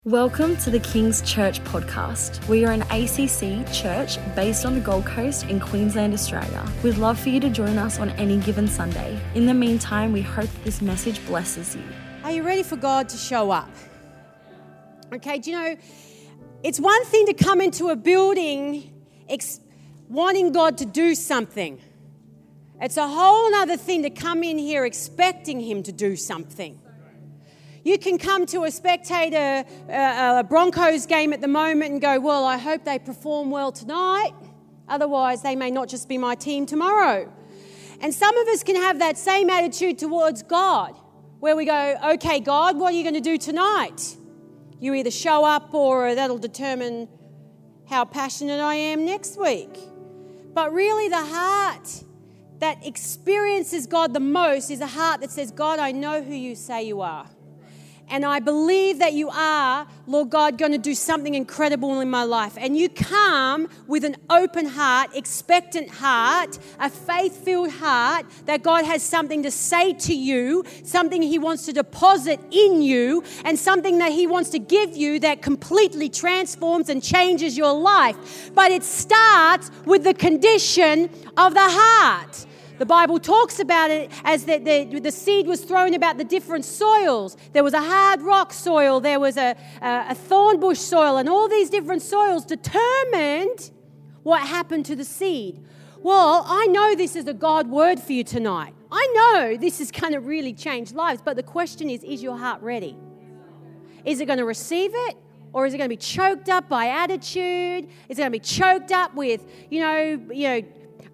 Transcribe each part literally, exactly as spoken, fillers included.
Welcome to the King's Church podcast. We are an A C C church based on the Gold Coast in Queensland, Australia. We'd love for you to join us on any given Sunday. In the meantime, we hope that this message blesses you. Are you ready for God to show up? Okay, do you know, it's one thing to come into a building ex- wanting God to do something. It's a whole other thing to come in here expecting Him to do something. You can come to a spectator, uh, a Broncos game at the moment and go, well, I hope they perform well tonight. Otherwise, they may not just be my team tomorrow. And some of us can have that same attitude towards God, where we go, okay, God, what are you going to do tonight? You either show up or that'll determine how passionate I am next week. But really the heart that experiences God the most is a heart that says, God, I know who you say you are. And I believe that you are, Lord God, going to do something incredible in my life. And you come with an open heart, expectant heart, a faith-filled heart, that God has something to say to you, something He wants to deposit in you, and something that He wants to give you that completely transforms and changes your life. But it starts with the condition of the heart. The Bible talks about it as the, the, the seed was thrown about the different soils. There was a hard rock soil, there was a, a, a thorn bush soil, and all these different soils determined what happened to the seed. Well, I know this is a God word for you tonight. I know this is going to really change lives, but the question is, is your heart ready? Is it going to receive it? Or is it going to be choked up by attitude? Is it going to be choked up with, you know, you know,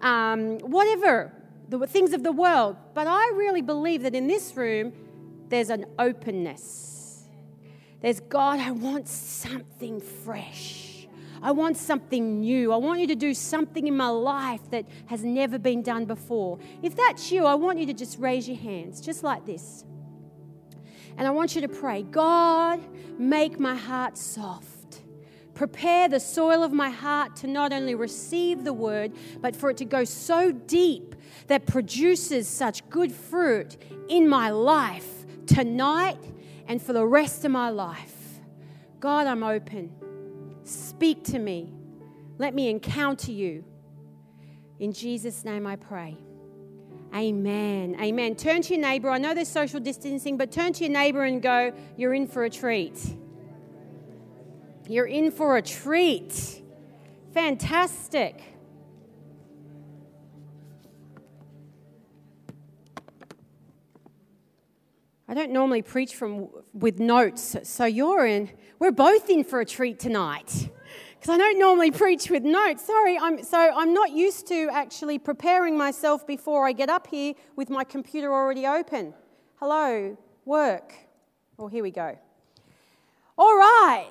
um, whatever, the things of the world? But I really believe that in this room, there's an openness. There's, God, I want something fresh. I want something new. I want you to do something in my life that has never been done before. If that's you, I want you to just raise your hands, just like this. And I want you to pray, God, make my heart soft. Prepare the soil of my heart to not only receive the word, but for it to go so deep that produces such good fruit in my life tonight and for the rest of my life. God, I'm open. Speak to me. Let me encounter you. In Jesus' name I pray. Amen. Amen. Turn to your neighbor. I know there's social distancing, but turn to your neighbor and go, you're in for a treat. You're in for a treat. Fantastic. I don't normally preach from with notes, so you're in. We're both in for a treat tonight, because I don't normally preach with notes. Sorry, I'm so I'm not used to actually preparing myself before I get up here with my computer already open. Hello, work. Oh, here we go. All right.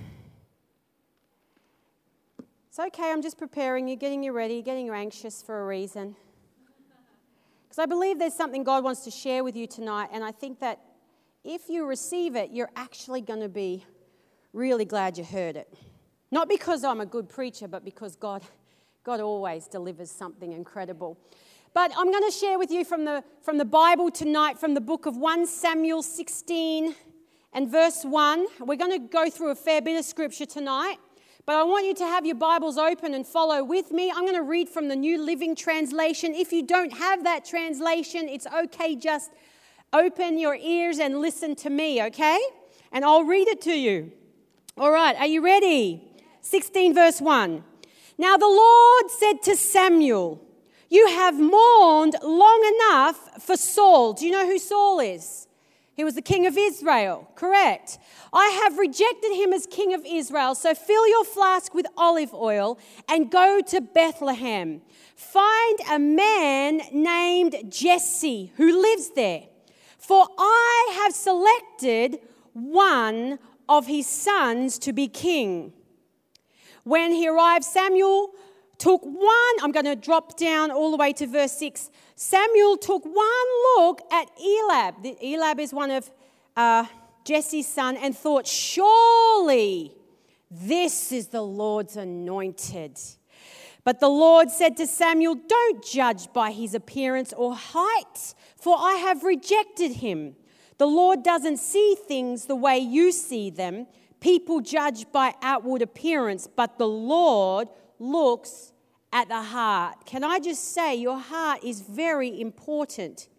It's okay, I'm just preparing you, getting you ready, getting you anxious for a reason. Because I believe there's something God wants to share with you tonight, and I think that if you receive it, you're actually going to be really glad you heard it. Not because I'm a good preacher, but because God, God always delivers something incredible. But I'm going to share with you from the, from the Bible tonight, from the book of First Samuel sixteen and verse one. We're going to go through a fair bit of scripture tonight. But I want you to have your Bibles open and follow with me. I'm going to read from the New Living Translation. If you don't have that translation, it's okay. Just open your ears and listen to me, okay? And I'll read it to you. All right, are you ready? sixteen verse one. Now the Lord said to Samuel, you have mourned long enough for Saul. Do you know who Saul is? He was the king of Israel, correct. I have rejected him as king of Israel, so fill your flask with olive oil and go to Bethlehem. Find a man named Jesse who lives there, for I have selected one of his sons to be king. When he arrived, Samuel took one, I'm going to drop down all the way to verse six. Samuel took one look at Eliab. Eliab is one of uh, Jesse's son, and thought, surely this is the Lord's anointed. But the Lord said to Samuel, don't judge by his appearance or height, for I have rejected him. The Lord doesn't see things the way you see them, People judge by outward appearance, but the Lord looks at the heart. Can I just say, your heart is very important.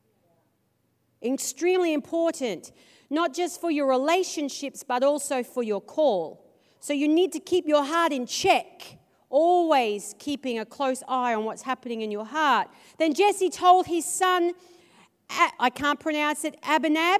Extremely important. Not just for your relationships, but also for your call. So you need to keep your heart in check. Always keeping a close eye on what's happening in your heart. Then Jesse told his son, I can't pronounce it, Abinab,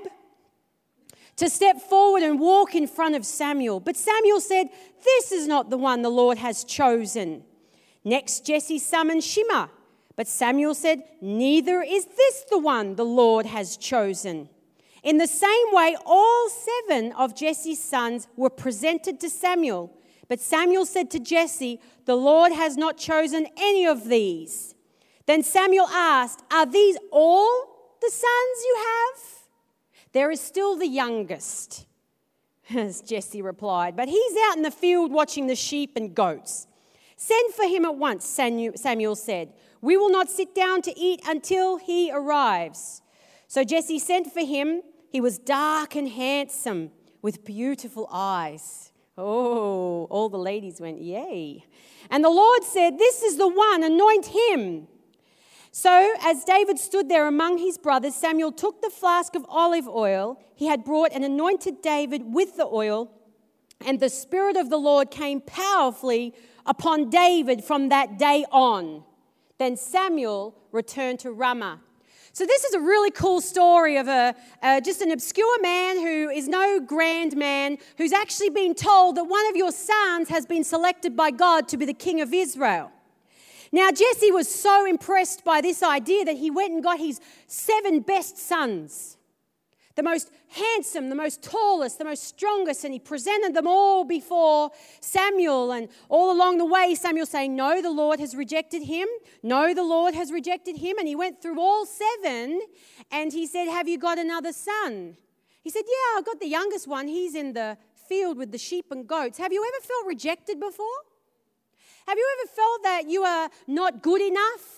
to step forward and walk in front of Samuel. But Samuel said, this is not the one the Lord has chosen. Next, Jesse summoned Shimei. But Samuel said, neither is this the one the Lord has chosen. In the same way, all seven of Jesse's sons were presented to Samuel. But Samuel said to Jesse, the Lord has not chosen any of these. Then Samuel asked, are these all the sons you have? There is still the youngest, as Jesse replied, but he's out in the field watching the sheep and goats. Send for him at once, Samuel said. We will not sit down to eat until he arrives. So Jesse sent for him. He was dark and handsome with beautiful eyes. Oh, all the ladies went, yay. And the Lord said, this is the one, anoint him. So as David stood there among his brothers, Samuel took the flask of olive oil he had brought and anointed David with the oil, and the Spirit of the Lord came powerfully upon David from that day on. Then Samuel returned to Ramah. So this is a really cool story of a uh, just an obscure man who is no grand man, who's actually been told that one of your sons has been selected by God to be the king of Israel. Now, Jesse was so impressed by this idea that he went and got his seven best sons, the most handsome, the most tallest, the most strongest, and he presented them all before Samuel. And all along the way, Samuel saying, no, the Lord has rejected him. No, the Lord has rejected him. And he went through all seven, and he said, have you got another son? He said, yeah, I've got the youngest one. He's in the field with the sheep and goats. Have you ever felt rejected before? Have you ever felt that you are not good enough?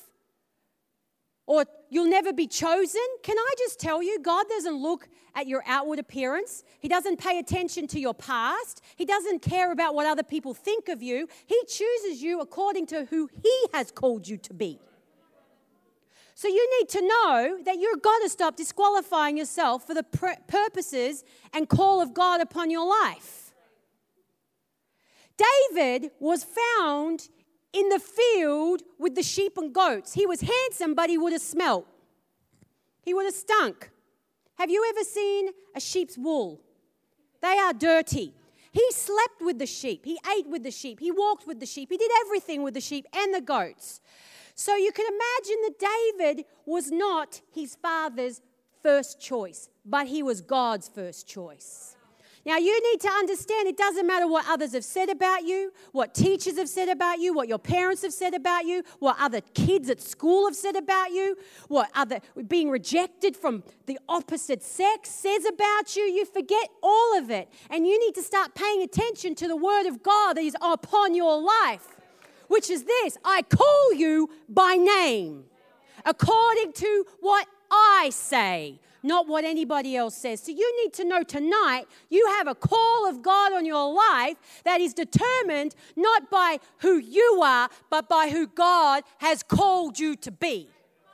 Or you'll never be chosen? Can I just tell you, God doesn't look at your outward appearance. He doesn't pay attention to your past. He doesn't care about what other people think of you. He chooses you according to who He has called you to be. So you need to know that you've got to stop disqualifying yourself for the pr- purposes and call of God upon your life. David was found in the field with the sheep and goats. He was handsome, but he would have smelt. He would have stunk. Have you ever seen a sheep's wool? They are dirty. He slept with the sheep. He ate with the sheep. He walked with the sheep. He did everything with the sheep and the goats. So you can imagine that David was not his father's first choice, but he was God's first choice. Now, you need to understand it doesn't matter what others have said about you, what teachers have said about you, what your parents have said about you, what other kids at school have said about you, what other being rejected from the opposite sex says about you. You forget all of it. And you need to start paying attention to the word of God that is upon your life, which is this: I call you by name, according to what I say, not what anybody else says. So you need to know tonight you have a call of God on your life that is determined not by who you are, but by who God has called you to be.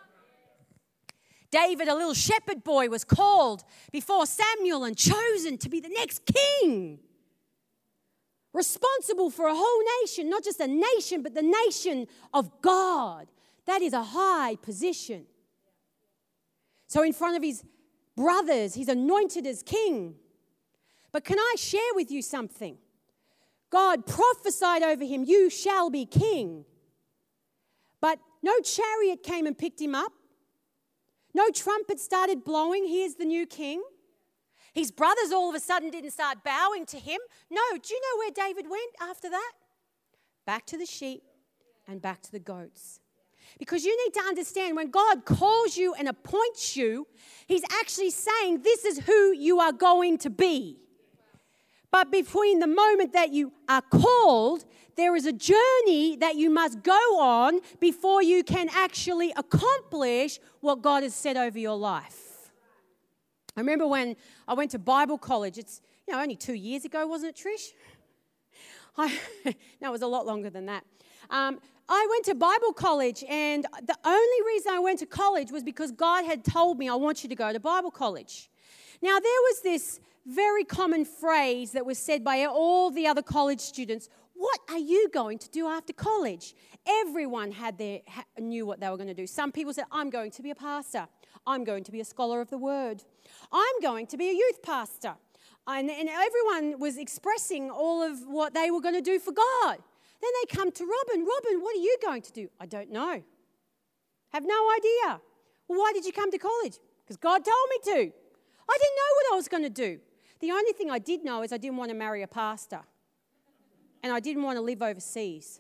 David, a little shepherd boy, was called before Samuel and chosen to be the next king. Responsible for a whole nation, not just a nation, but the nation of God. That is a high position. So in front of his brothers, he's anointed as king. But can I share with you something? God prophesied over him, you shall be king. But no chariot came and picked him up. No trumpet started blowing, here's the new king. His brothers all of a sudden didn't start bowing to him. No, do you know where David went after that? Back to the sheep and back to the goats. Because you need to understand, when God calls you and appoints you, He's actually saying this is who you are going to be. But between the moment that you are called, there is a journey that you must go on before you can actually accomplish what God has said over your life. I remember when I went to Bible college, it's, you no, only two years ago, wasn't it, Trish? I, no, it was a lot longer than that. Um, I went to Bible college, and the only reason I went to college was because God had told me, I want you to go to Bible college. Now, there was this very common phrase that was said by all the other college students: what are you going to do after college? Everyone had their, knew what they were going to do. Some people said, I'm going to be a pastor. I'm going to be a scholar of the word. I'm going to be a youth pastor. And, and everyone was expressing all of what they were going to do for God. Then they come to Robin. Robin, what are you going to do? I don't know. Have no idea. Well, why did you come to college? Because God told me to. I didn't know what I was going to do. The only thing I did know is I didn't want to marry a pastor. And I didn't want to live overseas.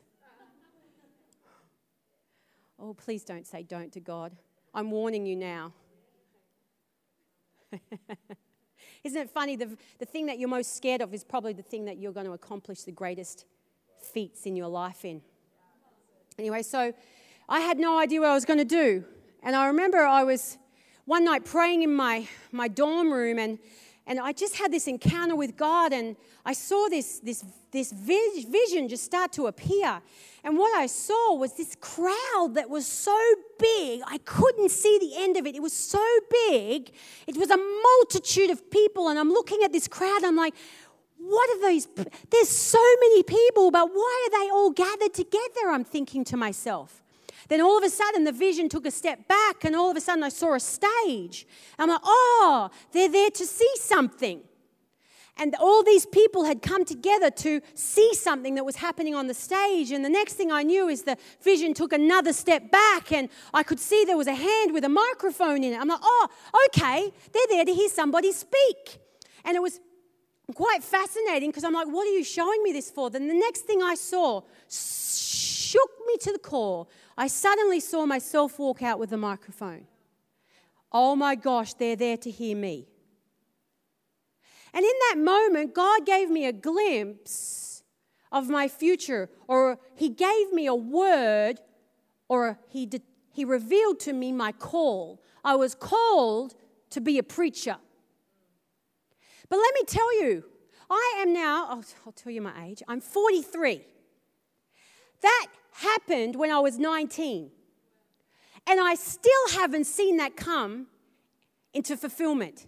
Oh, please don't say don't to God. I'm warning you now. Isn't it funny? The, the thing that you're most scared of is probably the thing that you're going to accomplish the greatest feats in your life in. Anyway, so I had no idea what I was going to do. And I remember I was one night praying in my, my dorm room, and, and I just had this encounter with God, and I saw this, this, this vision just start to appear. And what I saw was this crowd that was so big, I couldn't see the end of it. It was so big. It was a multitude of people, and I'm looking at this crowd, I'm like, what are these? There's so many people, but why are they all gathered together? I'm thinking to myself. Then all of a sudden, the vision took a step back, and all of a sudden, I saw a stage. I'm like, oh, they're there to see something. And all these people had come together to see something that was happening on the stage. And the next thing I knew is the vision took another step back, and I could see there was a hand with a microphone in it. I'm like, oh, okay, they're there to hear somebody speak. And it was quite fascinating because I'm like, what are you showing me this for? Then the next thing I saw shook me to the core. I suddenly saw myself walk out with the microphone. Oh my gosh, they're there to hear me. And in that moment, God gave me a glimpse of my future, or He gave me a word, or He did, He revealed to me my call. I was called to be a preacher. But let me tell you, I am now, I'll, I'll tell you my age, I'm forty-three. That happened when I was nineteen. And I still haven't seen that come into fulfillment.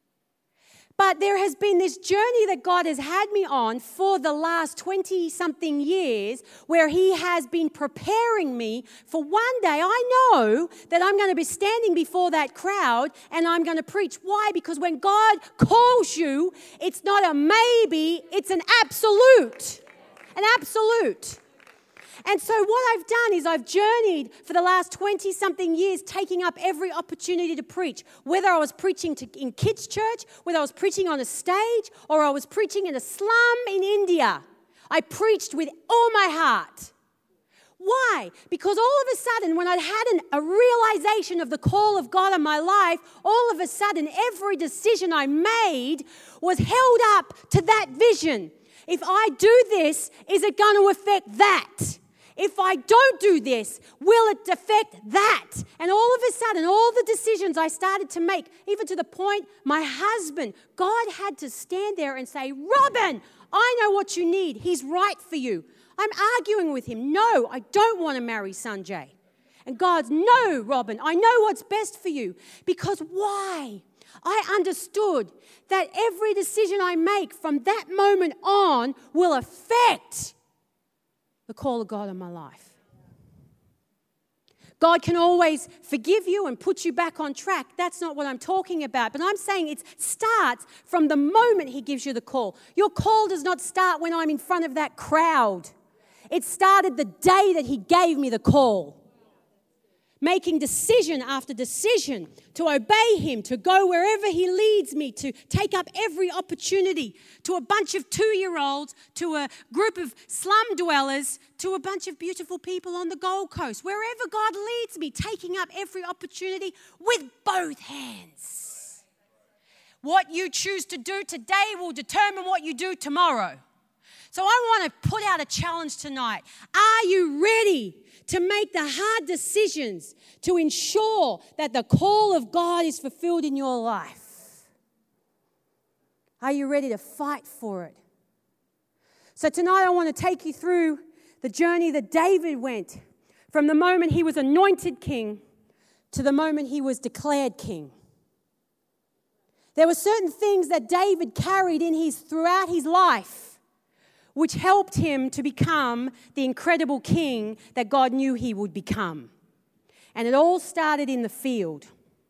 But there has been this journey that God has had me on for the last twenty-something years, where He has been preparing me for one day. I know that I'm going to be standing before that crowd and I'm going to preach. Why? Because when God calls you, it's not a maybe, it's an absolute. An absolute. And so what I've done is I've journeyed for the last twenty-something years, taking up every opportunity to preach. Whether I was preaching to, in kids' church, whether I was preaching on a stage, or I was preaching in a slum in India, I preached with all my heart. Why? Because all of a sudden, when I had an, a realization of the call of God on my life, all of a sudden, every decision I made was held up to that vision. If I do this, is it going to affect that? If I don't do this, will it affect that? And all of a sudden, all the decisions I started to make, even to the point my husband, God had to stand there and say, Robin, I know what you need. He's right for you. I'm arguing with him. No, I don't want to marry Sanjay. And God's, no, Robin, I know what's best for you. Because why? I understood that every decision I make from that moment on will affect the call of God in my life. God can always forgive you and put you back on track. That's not what I'm talking about. But I'm saying it starts from the moment He gives you the call. Your call does not start when I'm in front of that crowd. It started the day that He gave me the call. Making decision after decision to obey Him, to go wherever He leads me, to take up every opportunity, to a bunch of two-year-olds, to a group of slum dwellers, to a bunch of beautiful people on the Gold Coast. Wherever God leads me, taking up every opportunity with both hands. What you choose to do today will determine what you do tomorrow. So I want to put out a challenge tonight. Are you ready to make the hard decisions to ensure that the call of God is fulfilled in your life? Are you ready to fight for it? So tonight I want to take you through the journey that David went from the moment he was anointed king to the moment he was declared king. There were certain things that David carried in his throughout his life which helped him to become the incredible king that God knew he would become. And it all started in the field.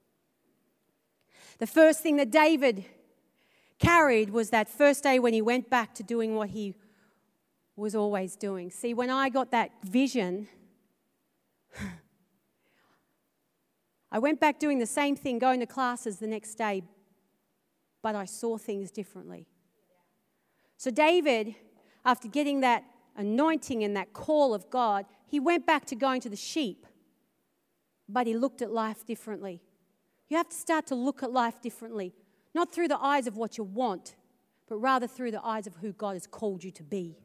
The first thing that David carried was that first day when he went back to doing what he was always doing. See, when I got that vision, I went back doing the same thing, going to classes the next day, but I saw things differently. So David, after getting that anointing and that call of God, he went back to going to the sheep, but he looked at life differently. You have to start to look at life differently, not through the eyes of what you want, but rather through the eyes of who God has called you to be.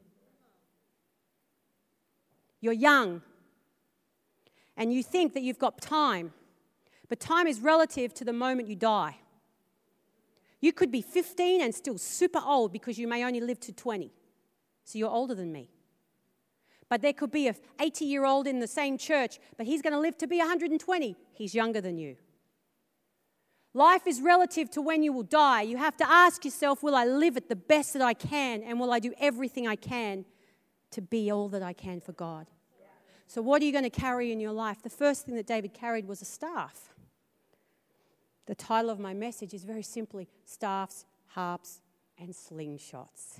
You're young, and you think that you've got time, but time is relative to the moment you die. You could be fifteen and still super old because you may only live to twenty. So you're older than me. But there could be an eighty-year-old in the same church, but he's going to live to be one hundred twenty. He's younger than you. Life is relative to when you will die. You have to ask yourself, will I live it the best that I can, and will I do everything I can to be all that I can for God? So what are you going to carry in your life? The first thing that David carried was a staff. The title of my message is very simply, Staffs, Harps, and Slingshots.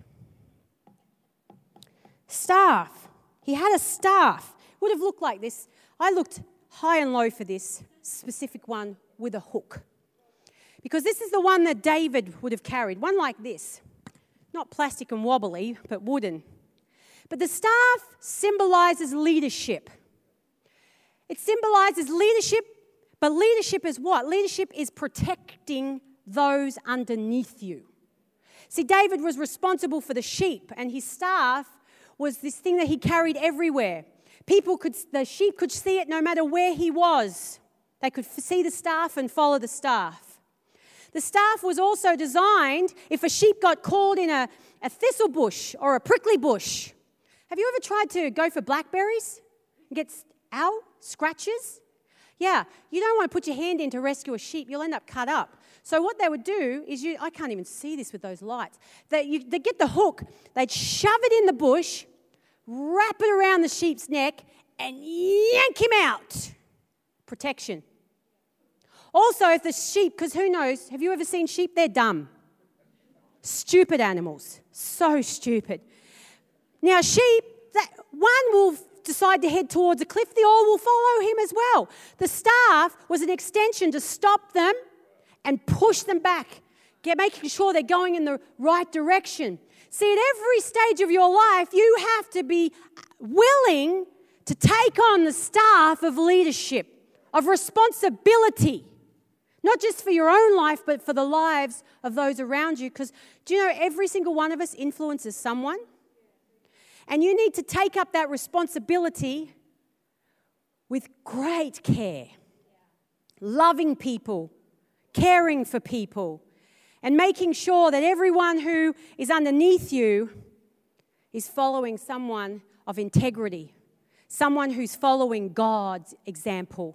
Staff. He had a staff. Would have looked like this. I looked high and low for this specific one with a hook. Because this is the one that David would have carried. One like this. Not plastic and wobbly, but wooden. But the staff symbolizes leadership. It symbolizes leadership, but leadership is what? Leadership is protecting those underneath you. See, David was responsible for the sheep, and his staff was this thing that he carried everywhere. People could, the sheep could see it no matter where he was. They could see the staff and follow the staff. The staff was also designed if a sheep got caught in a, a thistle bush or a prickly bush. Have you ever tried to go for blackberries and get, ow, scratches? Yeah, you don't want to put your hand in to rescue a sheep. You'll end up cut up. So what they would do is, you, I can't even see this with those lights. They, you, they'd get the hook, they'd shove it in the bush, wrap it around the sheep's neck, and yank him out. Protection. Also, if the sheep, because who knows, have you ever seen sheep? They're dumb. Stupid animals. So stupid. Now, sheep, that one will decide to head towards a cliff, the all will follow him as well. The staff was an extension to stop them and push them back, get, making sure they're going in the right direction. See, at every stage of your life, you have to be willing to take on the staff of leadership, of responsibility, not just for your own life, but for the lives of those around you. Because do you know, every single one of us influences someone? And you need to take up that responsibility with great care, loving people, caring for people, and making sure that everyone who is underneath you is following someone of integrity, someone who's following God's example.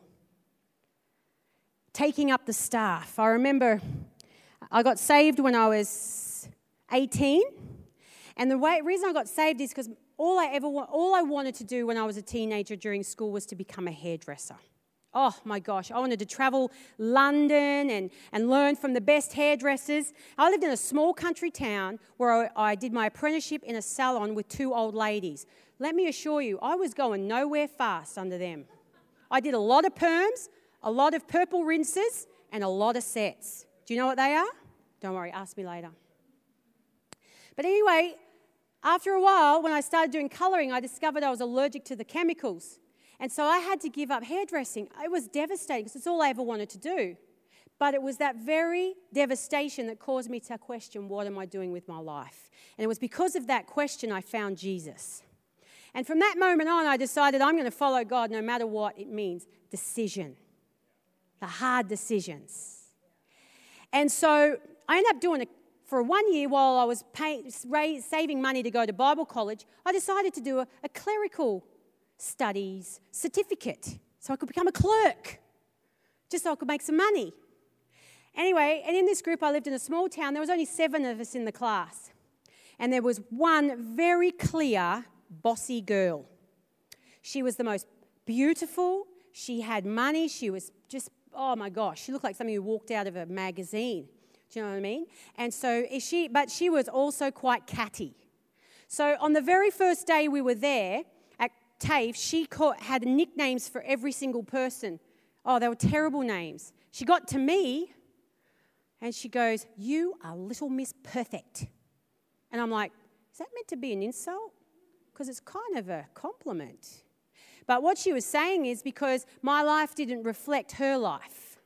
Taking up the staff. I remember I got saved when I was eighteen, and the way, reason I got saved is because all I ever all I wanted to do when I was a teenager during school was to become a hairdresser. Oh my gosh, I wanted to travel London and, and learn from the best hairdressers. I lived in a small country town where I, I did my apprenticeship in a salon with two old ladies. Let me assure you, I was going nowhere fast under them. I did a lot of perms, a lot of purple rinses, and a lot of sets. Do you know what they are? Don't worry, ask me later. But anyway, after a while, when I started doing colouring, I discovered I was allergic to the chemicals. And so I had to give up hairdressing. It was devastating because it's all I ever wanted to do. But it was that very devastation that caused me to question, what am I doing with my life? And it was because of that question I found Jesus. And from that moment on, I decided I'm going to follow God no matter what it means. Decision. The hard decisions. And so I ended up doing a for one year while I was pay, saving money to go to Bible college, I decided to do a, a clerical studies certificate so I could become a clerk, just so I could make some money. Anyway, and in this group, I lived in a small town. There was only seven of us in the class. And there was one very clear, bossy girl. She was the most beautiful. She had money. She was just, oh my gosh, she looked like somebody who walked out of a magazine. Do you know what I mean? And so she, but she was also quite catty. So on the very first day we were there at TAFE, she caught, had nicknames for every single person. Oh, they were terrible names. She got to me and she goes, "You are Little Miss Perfect." And I'm like, is that meant to be an insult? Because it's kind of a compliment. But what she was saying is because my life didn't reflect her life.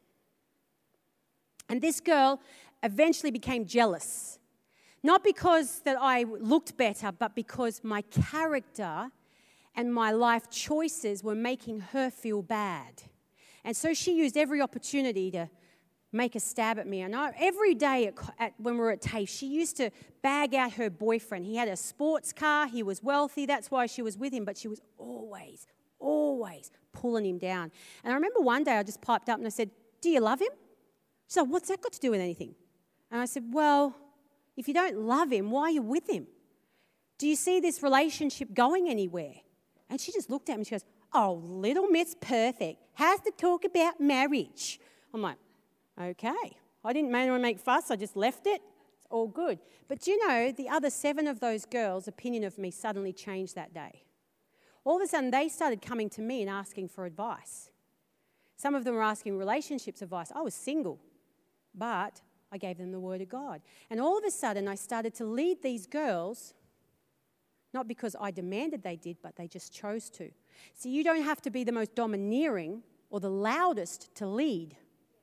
And this girl eventually became jealous. Not because that I looked better, but because my character and my life choices were making her feel bad. And so she used every opportunity to make a stab at me. And I, every day at, at, when we were at TAFE, she used to bag out her boyfriend. He had a sports car. He was wealthy. That's why she was with him. But she was always, always pulling him down. And I remember one day I just piped up and I said, "Do you love him?" She said, "What's that got to do with anything?" And I said, "Well, if you don't love him, why are you with him? Do you see this relationship going anywhere?" And she just looked at me and she goes, "Oh, Little Miss Perfect has to talk about marriage." I'm like, okay. I didn't want to make fuss. I just left it. It's all good. But do you know, the other seven of those girls' opinion of me suddenly changed that day. All of a sudden, they started coming to me and asking for advice. Some of them were asking relationships advice. I was single, but I gave them the Word of God. And all of a sudden, I started to lead these girls, not because I demanded they did, but they just chose to. See, you don't have to be the most domineering or the loudest to lead.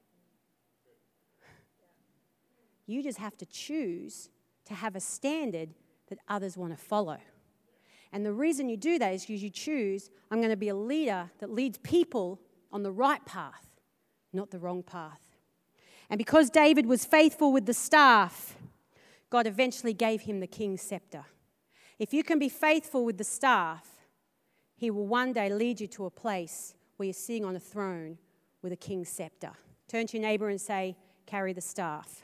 You just have to choose to have a standard that others want to follow. And the reason you do that is because you choose, I'm going to be a leader that leads people on the right path, not the wrong path. And because David was faithful with the staff, God eventually gave him the king's scepter. If you can be faithful with the staff, he will one day lead you to a place where you're sitting on a throne with a king's scepter. Turn to your neighbour and say, "Carry the staff."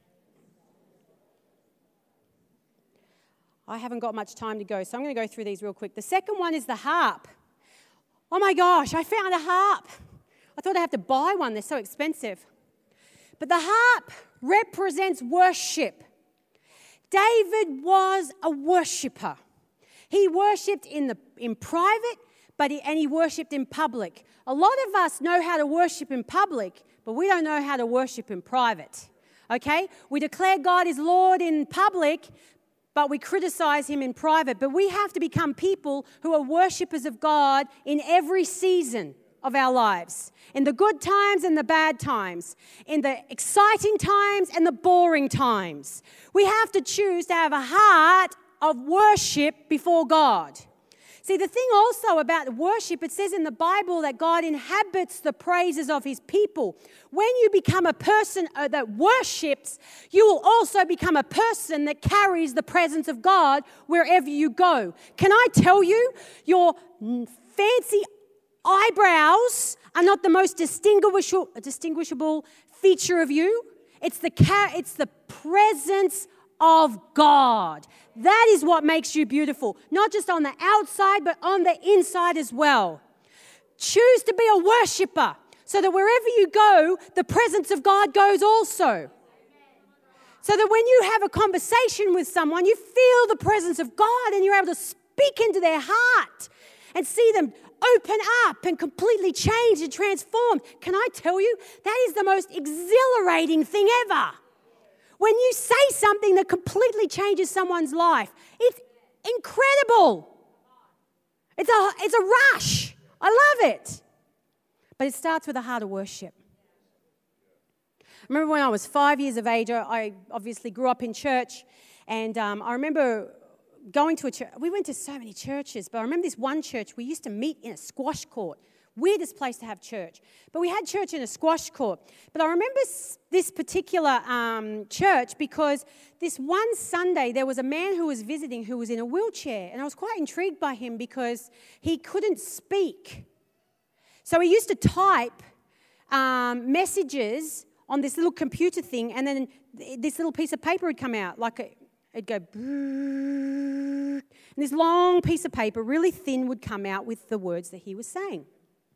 I haven't got much time to go, so I'm going to go through these real quick. The second one is the harp. Oh my gosh, I found a harp. I thought I'd have to buy one. They're so expensive. But the harp represents worship. David was a worshipper. He worshipped in the in private, but he, and he worshipped in public. A lot of us know how to worship in public, but we don't know how to worship in private. Okay? We declare God is Lord in public, but we criticize him in private. But we have to become people who are worshippers of God in every season of our lives, in the good times and the bad times, in the exciting times and the boring times. We have to choose to have a heart of worship before God. See, the thing also about worship, it says in the Bible that God inhabits the praises of his people. When you become a person that worships, you will also become a person that carries the presence of God wherever you go. Can I tell you, your fancy eyebrows are not the most distinguishable, distinguishable feature of you. It's the, it's the presence of God. That is what makes you beautiful. Not just on the outside, but on the inside as well. Choose to be a worshiper so that wherever you go, the presence of God goes also. So that when you have a conversation with someone, you feel the presence of God and you're able to speak into their heart and see them open up and completely change and transform. Can I tell you, that is the most exhilarating thing ever. When you say something that completely changes someone's life, it's incredible. It's a, it's a rush. I love it. But it starts with a heart of worship. I remember when I was five years of age, I obviously grew up in church, and um, I remember going to a church. We went to so many churches, but I remember this one church, we used to meet in a squash court. Weirdest place to have church. But we had church in a squash court. But I remember this particular um, church because this one Sunday there was a man who was visiting who was in a wheelchair. And I was quite intrigued by him because he couldn't speak. So he used to type um, messages on this little computer thing, and then this little piece of paper would come out, like a, it'd go, and this long piece of paper, really thin, would come out with the words that he was saying.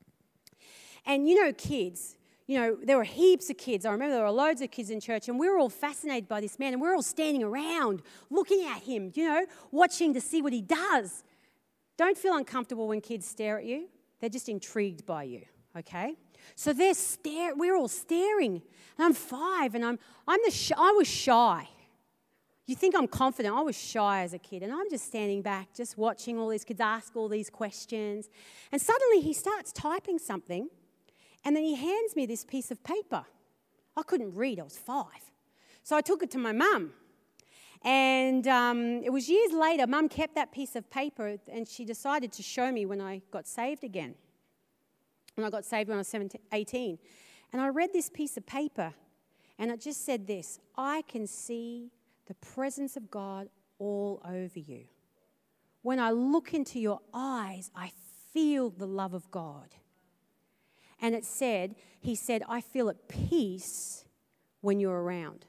And you know, kids, you know, there were heaps of kids. I remember there were loads of kids in church, and we were all fascinated by this man, and we were all standing around looking at him, you know, watching to see what he does. Don't feel uncomfortable when kids stare at you. They're just intrigued by you, okay? So they're stare. We're all staring, and I'm five, and I'm I'm the sh- I was shy. You think I'm confident? I was shy as a kid, and I'm just standing back, just watching all these kids ask all these questions, and suddenly he starts typing something. And then he hands me this piece of paper. I couldn't read, I was five. So I took it to my mum. And um, it was years later, Mum kept that piece of paper and she decided to show me when I got saved again. When I got saved when I was seventeen, eighteen. And I read this piece of paper and it just said this: I can see the presence of God all over you. When I look into your eyes, I feel the love of God. And it said, he said, I feel at peace when you're around.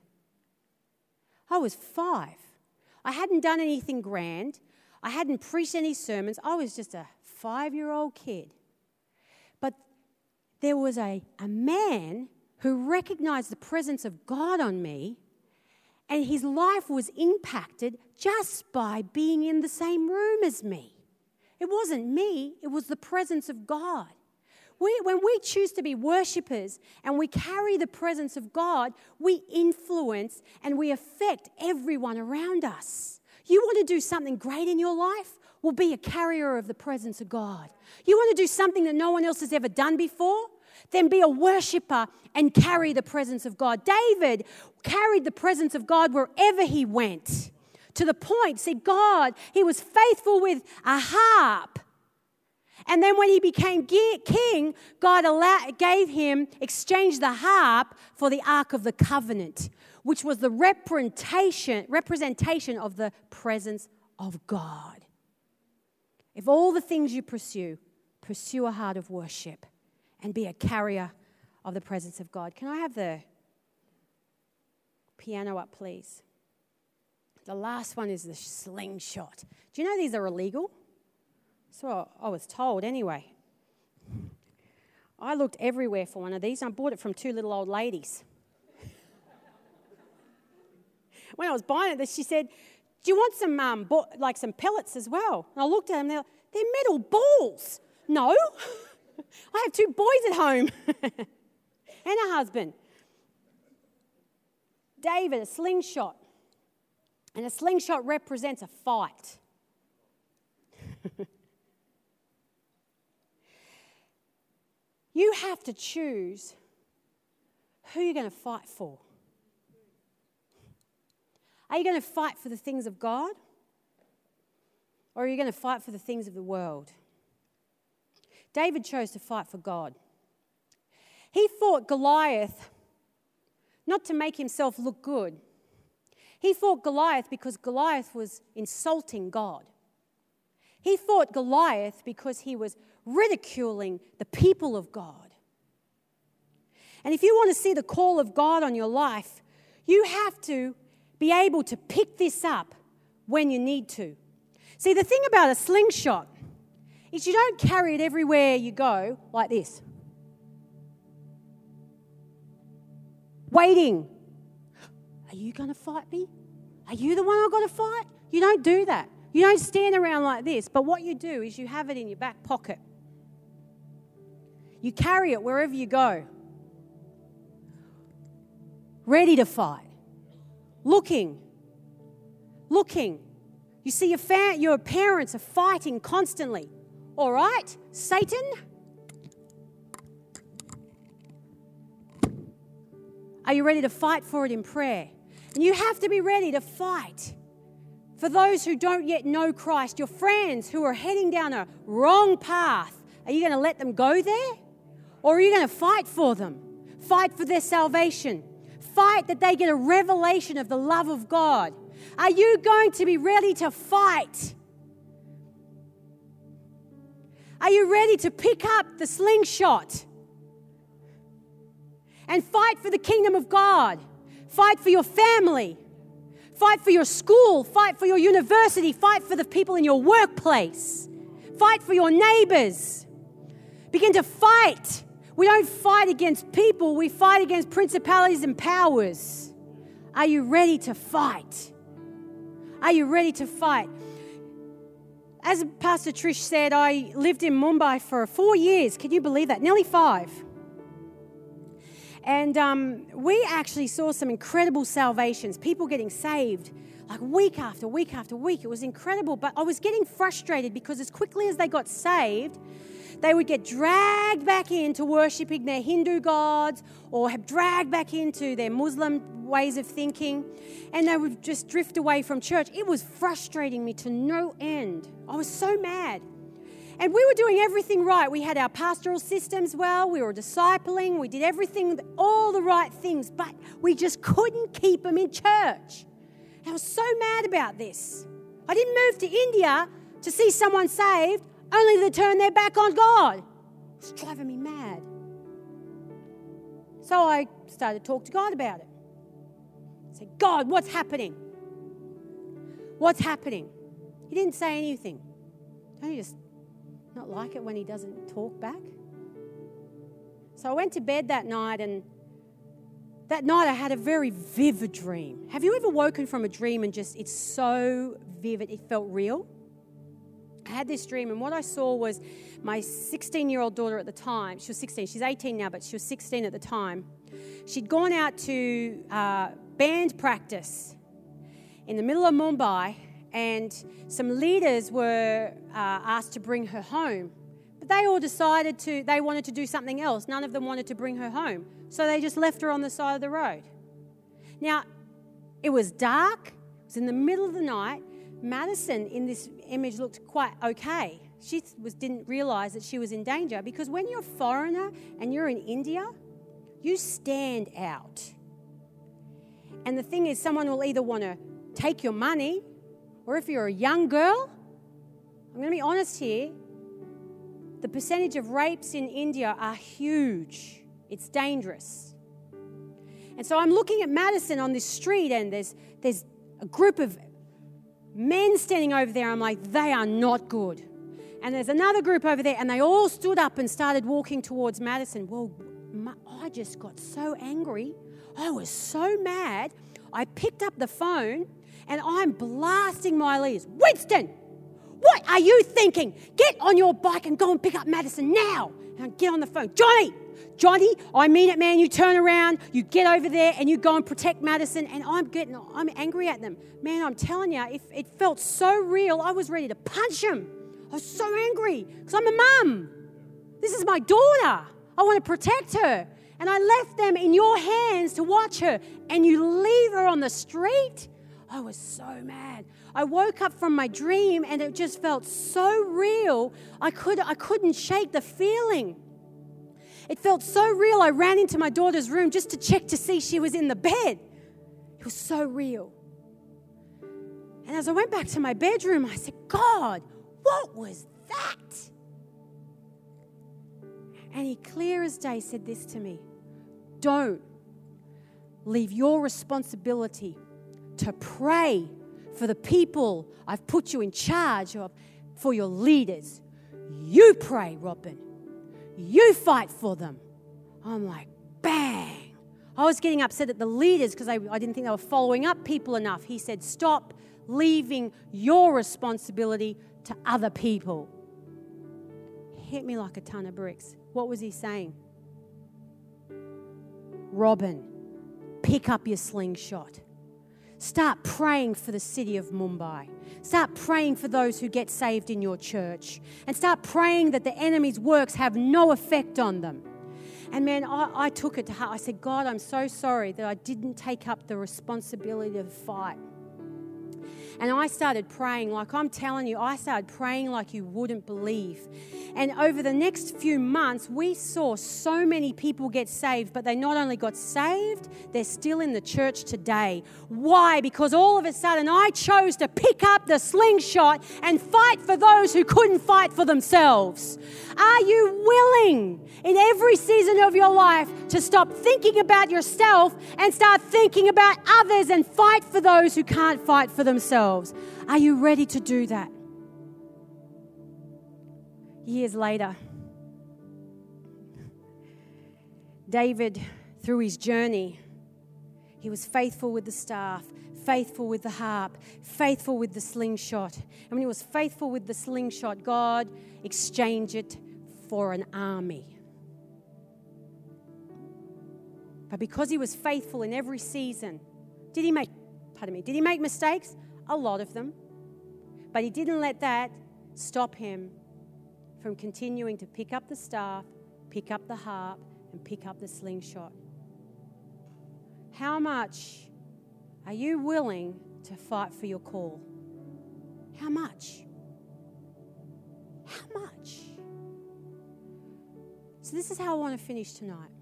I was five. I hadn't done anything grand. I hadn't preached any sermons. I was just a five-year-old kid. But there was a, a man who recognized the presence of God on me, and his life was impacted just by being in the same room as me. It wasn't me. It was the presence of God. We, when we choose to be worshippers and we carry the presence of God, we influence and we affect everyone around us. You want to do something great in your life? Well, be a carrier of the presence of God. You want to do something that no one else has ever done before? Then be a worshipper and carry the presence of God. David carried the presence of God wherever he went. To the point, see, God, he was faithful with a harp. And then when he became king, God allowed, gave him, exchanged the harp for the Ark of the Covenant, which was the representation, representation of the presence of God. If all the things you pursue, pursue a heart of worship and be a carrier of the presence of God. Can I have the piano up, please? The last one is the slingshot. Do you know these are illegal? So I was told anyway. I looked everywhere for one of these, and I bought it from two little old ladies. When I was buying it, she said, do you want some um, bo- like some pellets as well? And I looked at them, they're, they're metal balls. No, I have two boys at home and a husband. David, a slingshot. And a slingshot represents a fight. You have to choose who you're going to fight for. Are you going to fight for the things of God? Or are you going to fight for the things of the world? David chose to fight for God. He fought Goliath not to make himself look good. He fought Goliath because Goliath was insulting God. He fought Goliath because he was ridiculing the people of God. And if you want to see the call of God on your life, you have to be able to pick this up when you need to. See, the thing about a slingshot is you don't carry it everywhere you go like this. Waiting. Are you going to fight me? Are you the one I've got to fight? You don't do that. You don't stand around like this, but what you do is you have it in your back pocket. You carry it wherever you go. Ready to fight. Looking. Looking. You see, your, fa- your parents are fighting constantly. All right, Satan? Are you ready to fight for it in prayer? And you have to be ready to fight for those who don't yet know Christ, your friends who are heading down a wrong path, Are you going to let them go there? Or are you going to fight for them? Fight for their salvation. Fight that they get a revelation of the love of God. Are you going to be ready to fight? Are you ready to pick up the slingshot and fight for the kingdom of God? Fight for your family. Fight for your school. Fight for your university. Fight for the people in your workplace. Fight for your neighbors. Begin to fight. We don't fight against people. We fight against principalities and powers. Are you ready to fight? Are you ready to fight? As Pastor Trish said, I lived in Mumbai for four years. Can you believe that? Nearly five. And um, we actually saw some incredible salvations, people getting saved like week after week after week. It was incredible. But I was getting frustrated because as quickly as they got saved, they would get dragged back into worshipping their Hindu gods or have dragged back into their Muslim ways of thinking, and they would just drift away from church. It was frustrating me to no end. I was so mad. And we were doing everything right. We had our pastoral systems well. We were discipling. We did everything, all the right things, but we just couldn't keep them in church. And I was so mad about this. I didn't move to India to see someone saved only to turn their back on God. It was driving me mad. So I started to talk to God about it. I said, God, what's happening? What's happening? He didn't say anything. Don't you just not like it when he doesn't talk back? So I went to bed that night, and that night I had a very vivid dream. Have you ever woken from a dream and just, it's so vivid, it felt real? I had this dream, and what I saw was my sixteen-year-old daughter at the time. She was sixteen. She's eighteen now, but she was sixteen at the time. She'd gone out to uh, band practice in the middle of Mumbai, and some leaders were uh, asked to bring her home. But they all decided to, they wanted to do something else. None of them wanted to bring her home. So they just left her on the side of the road. Now, it was dark. It was in the middle of the night. Madison in this image looked quite okay. She was, didn't realise that she was in danger, because when you're a foreigner and you're in India, you stand out. And the thing is, someone will either want to take your money, or if you're a young girl, I'm going to be honest here, the percentage of rapes in India are huge. It's dangerous. And so I'm looking at Madison on this street, and there's there's a group of men standing over there. I'm like, they are not good. And there's another group over there, and they all stood up and started walking towards Madison. Well, I just got so angry. I was so mad. I picked up the phone, and I'm blasting my leaders. Winston, what are you thinking? Get on your bike and go and pick up Madison now. And I get on the phone. Johnny, Johnny, I mean it, man. You turn around, you get over there, and you go and protect Madison. And I'm getting, I'm angry at them. Man, I'm telling you, if it felt so real, I was ready to punch him. I was so angry because I'm a mum. This is my daughter. I want to protect her. And I left them in your hands to watch her. And you leave her on the street? I was so mad. I woke up from my dream, and it just felt so real. I could, I couldn't shake the feeling. It felt so real. I ran into my daughter's room just to check to see she was in the bed. It was so real. And as I went back to my bedroom, I said, God, what was that? And he clear as day said this to me: don't leave your responsibility to pray for the people I've put you in charge of, for your leaders. You pray, Robin. You fight for them. I'm like, bang. I was getting upset at the leaders because I, I didn't think they were following up people enough. He said, stop leaving your responsibility to other people. Hit me like a ton of bricks. What was he saying? Robin, pick up your slingshot. Start praying for the city of Mumbai. Start praying for those who get saved in your church. And start praying that the enemy's works have no effect on them. And man, I, I took it to heart. I said, God, I'm so sorry that I didn't take up the responsibility to fight. And I started praying, like I'm telling you, I started praying like you wouldn't believe. And over the next few months, we saw so many people get saved, but they not only got saved, they're still in the church today. Why? Because all of a sudden I chose to pick up the slingshot and fight for those who couldn't fight for themselves. Are you willing in every season of your life to stop thinking about yourself and start thinking about others and fight for those who can't fight for themselves? Are you ready to do that? Years later, David, through his journey, he was faithful with the staff, faithful with the harp, faithful with the slingshot. And when he was faithful with the slingshot, God exchanged it for an army. But because he was faithful in every season, did he make, pardon me, did he make mistakes? A lot of them. But he didn't let that stop him from continuing to pick up the staff, pick up the harp, and pick up the slingshot. How much are you willing to fight for your call? How much? How much? So this is how I want to finish tonight.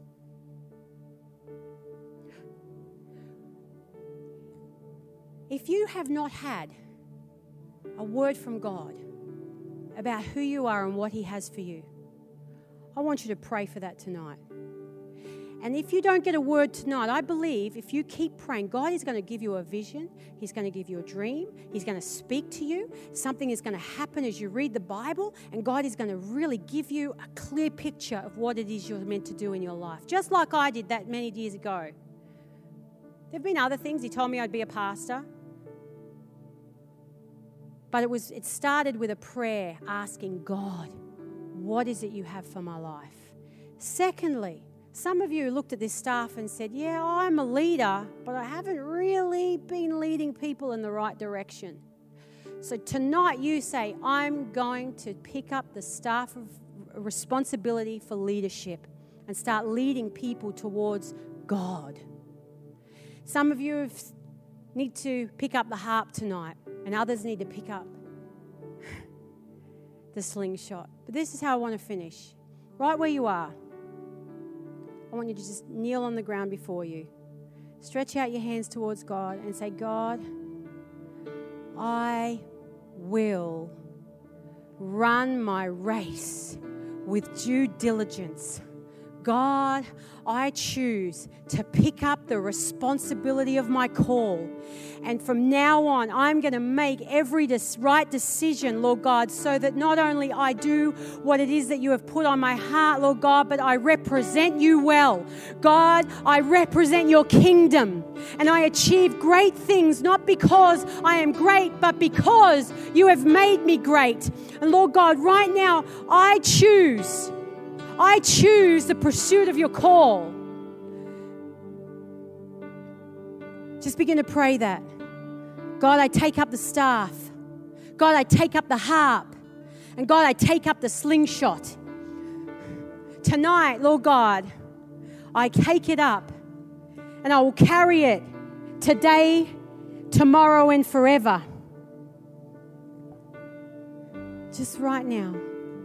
If you have not had a word from God about who you are and what He has for you, I want you to pray for that tonight. And if you don't get a word tonight, I believe if you keep praying, God is going to give you a vision. He's going to give you a dream. He's going to speak to you. Something is going to happen as you read the Bible, and God is going to really give you a clear picture of what it is you're meant to do in your life, just like I did that many years ago. There have been other things. He told me I'd be a pastor. But it was it started with a prayer asking God, what is it you have for my life? Secondly, some of you looked at this staff and said, yeah, I'm a leader, but I haven't really been leading people in the right direction. So tonight you say, I'm going to pick up the staff of responsibility for leadership and start leading people towards God. Some of you need to pick up the harp tonight, and others need to pick up the slingshot. But this is how I want to finish. Right where you are, I want you to just kneel on the ground before you. Stretch out your hands towards God and say, God, I will run my race with due diligence. God, I choose to pick up the responsibility of my call. And from now on, I'm going to make every dis- right decision, Lord God, so that not only I do what it is that you have put on my heart, Lord God, but I represent you well. God, I represent your kingdom. And I achieve great things, not because I am great, but because you have made me great. And Lord God, right now, I choose I choose the pursuit of your call. Just begin to pray that. God, I take up the staff. God, I take up the harp. And God, I take up the slingshot. Tonight, Lord God, I take it up and I will carry it today, tomorrow, and forever. Just right now.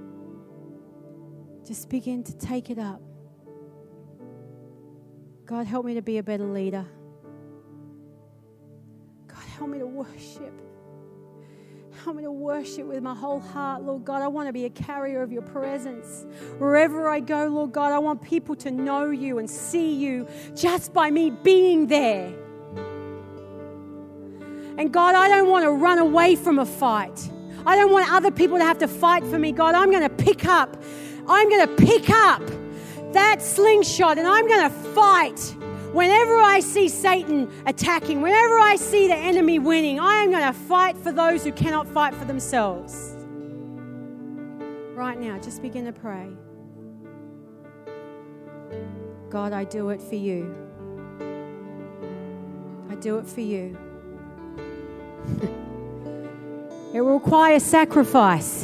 Just begin to take it up. God, help me to be a better leader. God, help me to worship. Help me to worship with my whole heart, Lord God. I want to be a carrier of your presence. Wherever I go, Lord God, I want people to know you and see you just by me being there. And God, I don't want to run away from a fight. I don't want other people to have to fight for me. God, I'm going to pick up I'm going to pick up that slingshot and I'm going to fight. Whenever I see Satan attacking, whenever I see the enemy winning, I am going to fight for those who cannot fight for themselves. Right now, just begin to pray. God, I do it for you. I do it for you. It will require sacrifice.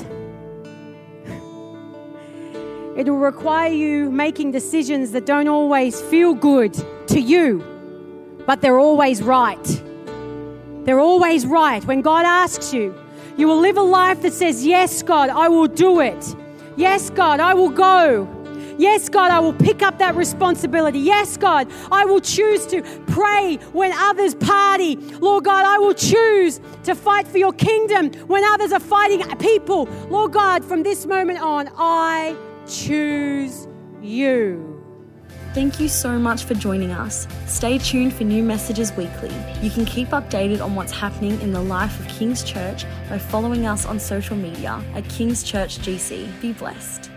It will require you making decisions that don't always feel good to you, but they're always right. They're always right. When God asks you, you will live a life that says, yes, God, I will do it. Yes, God, I will go. Yes, God, I will pick up that responsibility. Yes, God, I will choose to pray when others party. Lord God, I will choose to fight for your kingdom when others are fighting people. Lord God, from this moment on, I choose you. Thank you so much for joining us. Stay tuned for new messages weekly. You can keep updated on what's happening in the life of King's Church by following us on social media at King's Church G C. Be blessed.